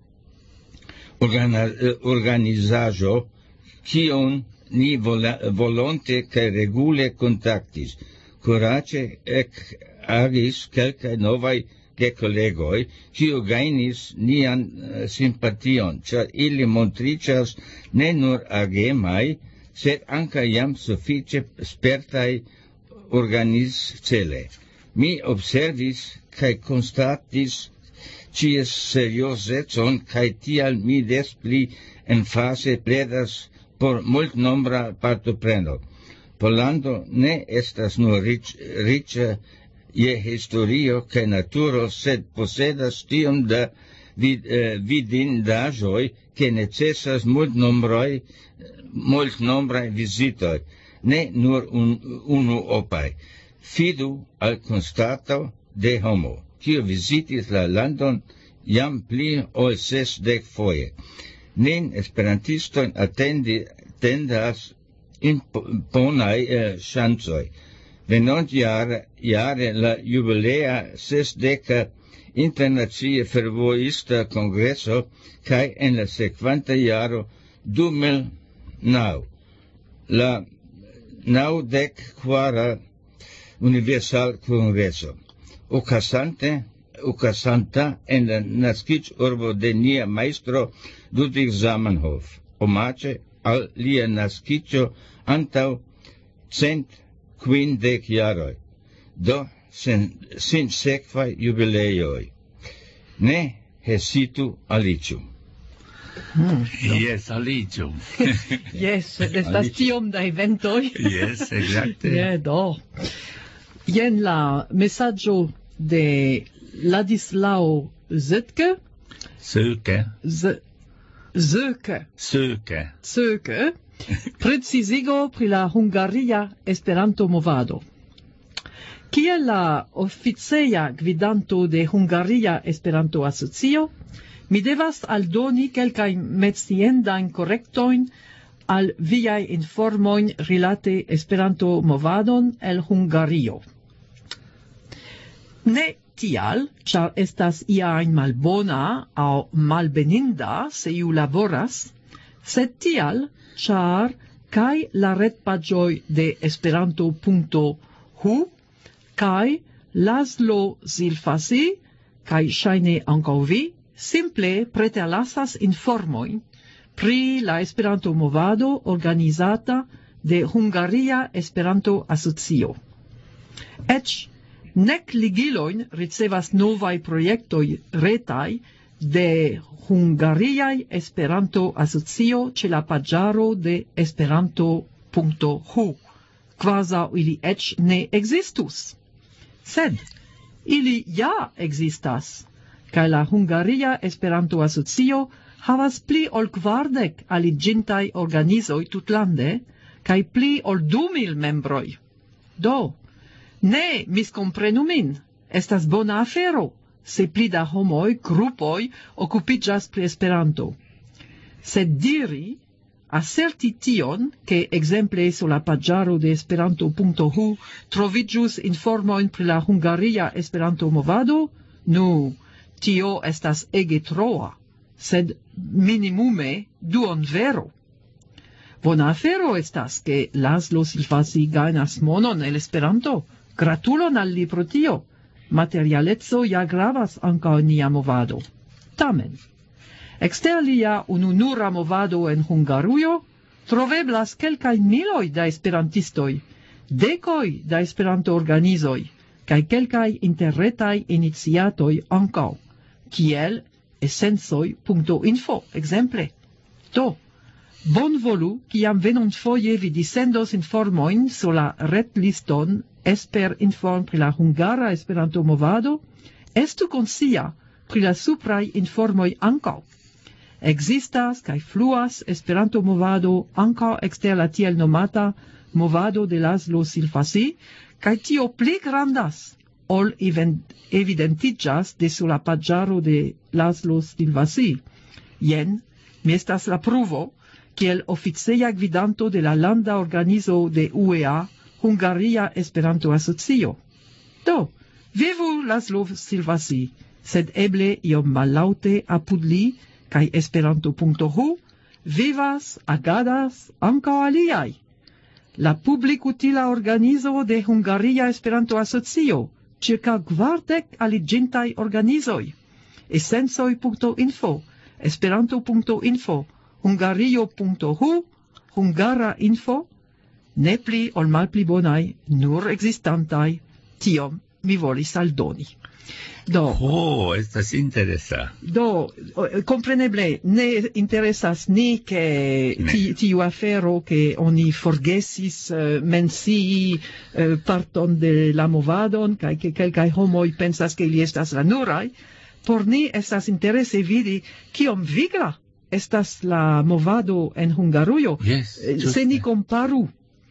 J: organizaĵo, kiun ni vola, volonte kaj regule kontaktis. Kuraĝe ekagis kelkaj novaj gekolegoj, kiu gajnis nian uh, simpation, ĉar ili montriĝas ne nur agemaj, sed ankaŭ jam sufiĉe spertaj organizcele. Mi observis kaj konstatis cies seriosecon, kaj tial mi des pli emfase pledas por multnombra partopreno. Pollando ne estas nur riĉa je historio kaj naturo, sed posedas tiom da vid, eh, vidindaĵoj, ke necesas multnombroj multnombraj vizitoj, ne nur un, unuopaj. Fidu al konstato de homo, kiu vizitis la landon jam pli ol sesdek foje. Nin esperantistojn atendi tendas imponaj eh, ŝancoj. Venontjare jare la jubilea sesdeka internacia fervojista kongreso kaj en la sekvanta jaro du mil naŭ la naŭdek kvara universal kongreso. Okazante, okazanta en la naskiĝurbo de nia majstro Ludwig Zamenhof, omaĝe al lia naskiĝo antaŭ cent kvindek jaroj, do sen sinsekvaj jubileoj. Ne hesitu aliĝu.
I: Hmm,
H: yes, aliĝu.
I: Yes, estas tiom da eventoj.
H: Yes, exacte.
I: Yeah, do. Jen la mesaĝo de Ladislao Zötke.
H: Söke.
I: Z Zöke.
H: Söke.
I: Söke. Precizigo pri la Hungaria Esperanto movado. Kiel la oficeja gvidanto de Hungaria Esperanto Asocio, mi devas aldoni kelkajn menciendajn korektojn al viaj informojn rilate Esperanto movadon el Hungario. Ne tial, ĉar estas ia ajn malbona aŭ malbeninda se iu laboras, sed tial, ĉar kaj la retpaĝoj de Esperanto punkto hu kaj Laszlo Zilfasi kaj ŝajne ankaŭ vi simple preterlasas informojn pri la Esperanto-movado organizata de Hungaria Esperanto-Asocio. Ec nec ligilojn ricevas novaj projektoj retaj de Hungariaj Esperanto-Asocio ĉe la paĝaro de esperanto punto hu, kvazaŭ ili eĉ ne ekzistus. Sed ili ja ekzistas, kaj la Hungaria Esperanto-Asocio havas pli ol kvardek aliĝintaj organizoj tutlande kaj pli ol du mil membroj. Do, ne miskomprenu min, estas bona afero, se pli da homoj, grupoj okupiĝas pri Esperanto. Sed diri, asserti tion, ke ekzemple sur la paĝaro de esperanto punto hu troviĝus informojn pri la Hungaria Esperanto-movado, nu, tio estas ege troa, sed minimume duon vero. Bona afero estas, ke Laszlo Silvasi gajnas monon el Esperanto. Gratulon al li pro tio. Materialeco ja gravas ankaŭ en nia movado. Tamen, ekster lia ununura movado en Hungarujo, troveblas kelkaj miloj da esperantistoj, dekoj da Esperanto-organizoj, kaj kelkaj interretaj iniciatoj ankaŭ, kiel esensoj punto info, ekzemple. Do, bonvolu, kiam venontfoje vi dissendos informojn sur la retliston Esper inform pri la Hungara Esperanto-movado, estu konscia pri la supraj informoj ankaŭ. Ekzistas kaj fluas Esperanto-movado ankaŭ ekster la tiel nomata movado de Laszlo Silvasi, kaj tio pli grandas ol evidentiĝas de sur la paĝaro de Laszlo Silvasi. Jen, mi estas la pruvo, kiel oficeja gvidanto de la landa organizo de U E A, Hungaria Esperanto-Asocio. Do, vivu Laszlo Silvasi, sed eble iom mallaŭte apud li kaj esperanto punto hu vivas, agadas ankaŭ aliaj. La publikutila organizo de Hungaria Esperanto-Asocio, circa kvardek aliĝintaj organizoj. Esensoj punto info, esperanto punto info, hungario punto hu, hungara info, ne pli ol malpli bonaj, nur ekzistantaj, tiom mi volis aldoni. Do,
H: oh, estas interesa.
I: Do, compreneble, ne interesas ni che ti, tiu afero che oni forgesis uh, mencii uh, parton de la movadon, kai che kelkaj homoj pensas che ili estas la nuraj. Por ni estas interese vidi kiom vigla estas la movado en Hungarujo.
H: Yes,
I: se ni comparu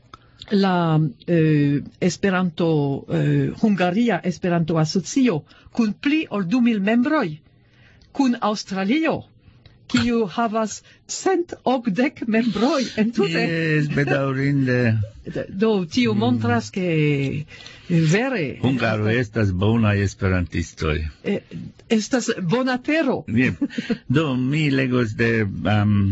I: la eh, Esperanto eh, Hungaria Esperanto-Asocio kun pli ol du mil membroj, kun Aŭstralio, kiu havas cent okdek membroj entute.
H: Yes, bedaŭrinde.
I: Do tio montras ke vere
H: Hungaro estas bonaj esperantistoj.
I: Eh, estas bona tero.
H: Bien. Do mi legos de um,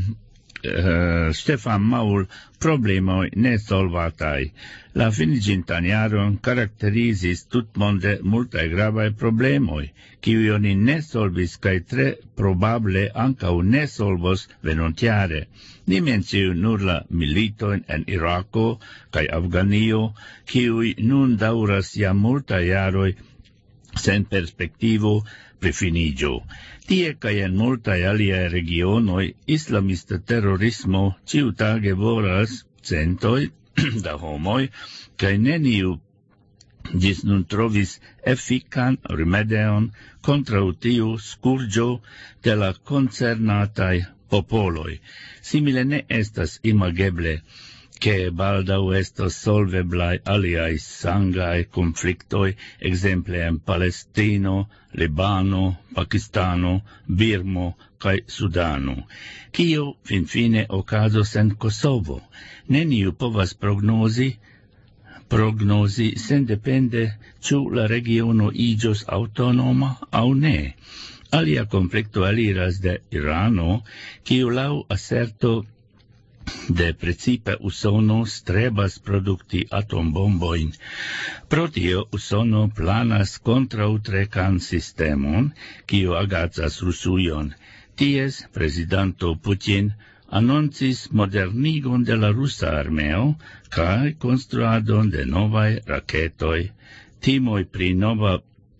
H: Uh, Stefan Maul problemoj ne solvataj. La finiĝintan jaron karakterizis tutmonde multaj gravaj problemoj, kiuj oni ne solvis kaj tre probable ankaŭ ne solvos venontjare. Ni menciu nur la militojn en Irako kaj Afganio, kiuj nun daŭras jam multaj jaroj sen perspektivo pri finiĝo. Tie kaj en multaj aliaj regionoj islamista terorismo ĉiutage voras centoj da homoj, kaj neniu ĝis nun trovis efikan rimedeon kontraŭ tiu skurĝo de la koncernataj popoloj. Simile ne estas imageble che baldaŭ estos solveblaj aliaj sangaj konfliktoj, ekzemple en Palestino, Libano, Pakistano, Birmo kaj Sudano. Kio finfine okazos en Kosovo? Neniu povas prognozi, prognozi sendepende ĉu la regiono iĝos aŭtonoma aŭ ne. Alia konflikto eliras de Irano, kiu laŭ aserto de precipe Usono strebas produkti atombombojn. Pro tio Usono planas kontraŭtrekan sistemon, kiu agacas Rusujon. Ties prezidanto Putin annoncis modernigon de la rusa armeo kaj konstruadon de novaj raketoj. Timoj pri nova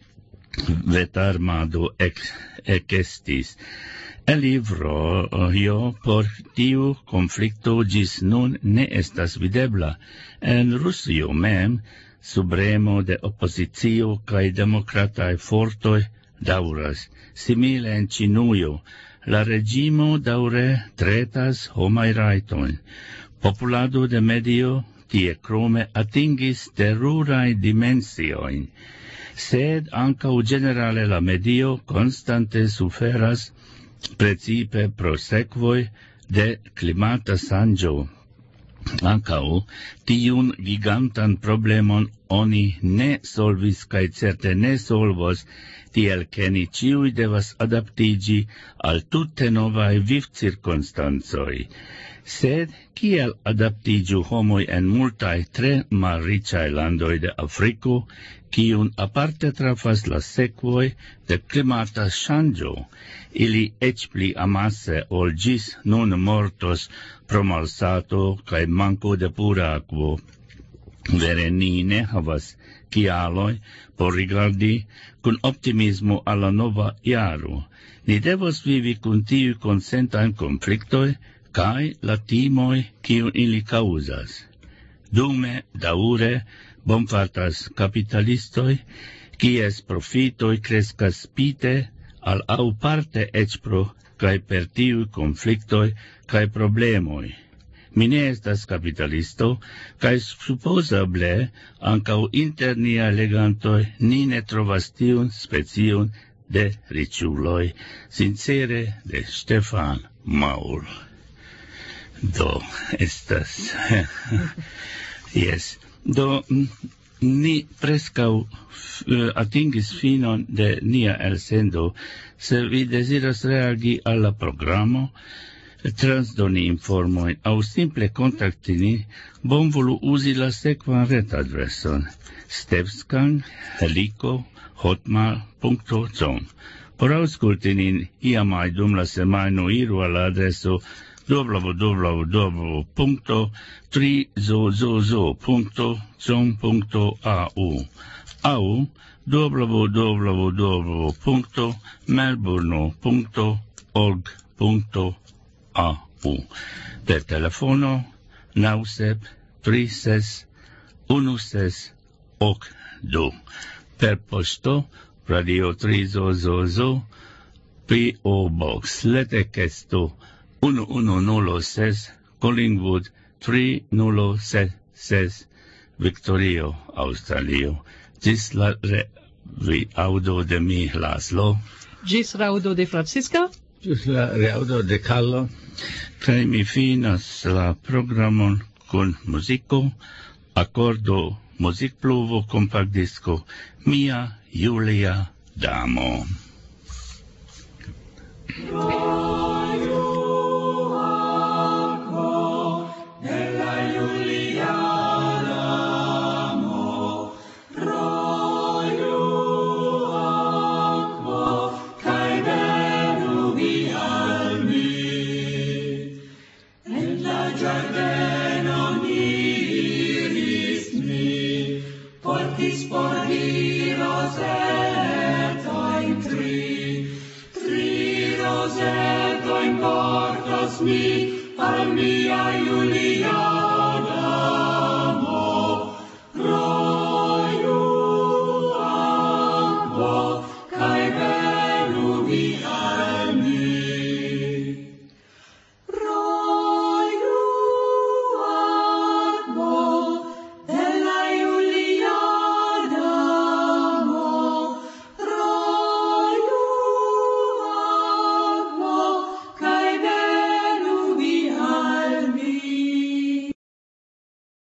H: vetarmado ek, ekestis. El livro io por tiu conflicto gis nun ne estas videbla. En Rusio mem, supremo de opozitio kaj demokrataj fortoj dauras. Simile en Ĉinujo, la regimo daŭre tretas homaj rajtojn. Populado de medio tie krome atingis teruraj dimensiojn. Sed ankaŭ ĝenerale la medio konstante suferas precipe pro sekvoj de klimata ŝanĝo. Ankaŭ tiun gigantan problemon oni ne solvis kaj certe ne solvos, tiel ke ni ĉiuj devas adaptiĝi al tute novaj vivcirkonstancoj. Sed kiel adaptiĝu homoj en multaj tre malriĉaj landoj de Afriko, kiun aparte trafas la sekvoj de klimata ŝanĝo? Ili eĉ pli amase ol ĝis nun mortos pro malsato kaj manko de pura akvo. Vere ni ne havas kialoj por rigardi kun optimismo al la nova jaro. Ni devos vivi kun tiuj konsentaj konfliktoj kaj la timoj kiun ili kaŭzas. Dume daŭre bonfartas kapitalistoj, kies profitoj kreskas spite al aŭ parte eĉ pro kaj per tiuj konfliktoj kaj problemoj. Mi ne estas kapitalisto, kaj supozable ankaŭ inter niaj legantoj ni ne trovas tiun specion de riĉuloj. Sincere de Stefan Maul. Do, estas... yes. Do, ni preskaŭ uh, atingis finon de nia elsendo. Se vi deziras reagi al la programo, transdoni informojn aŭ simple kontakti ni, bonvolu uzi la sekvan retadreson stevskan heliko hotmail punkto com. Por aŭskulti nin iamaj dum la semajno iru al la adreso w w w punkto trizozozo punkto com punkto a u aŭ w w w punkto melbourne punkto org punkto a u. Per telefono naŭ sep tri ses unu ses ok du. Per poŝto Radio Trizozozo P O Box Letekesto unu unu nul ses Collingwood tri nul ses ses Victorio, Australio. Ĝis la reaŭdo de mi, Laszlo.
I: Ĝis reaŭdo de Francisca.
J: Ĝis la reaŭdo de Carlo.
H: Kaj mi finas la programon kun muziko, akordo, muzikpluvo, kompaktdisko, Mia Julia Damo.
K: Mi, al mia Julia.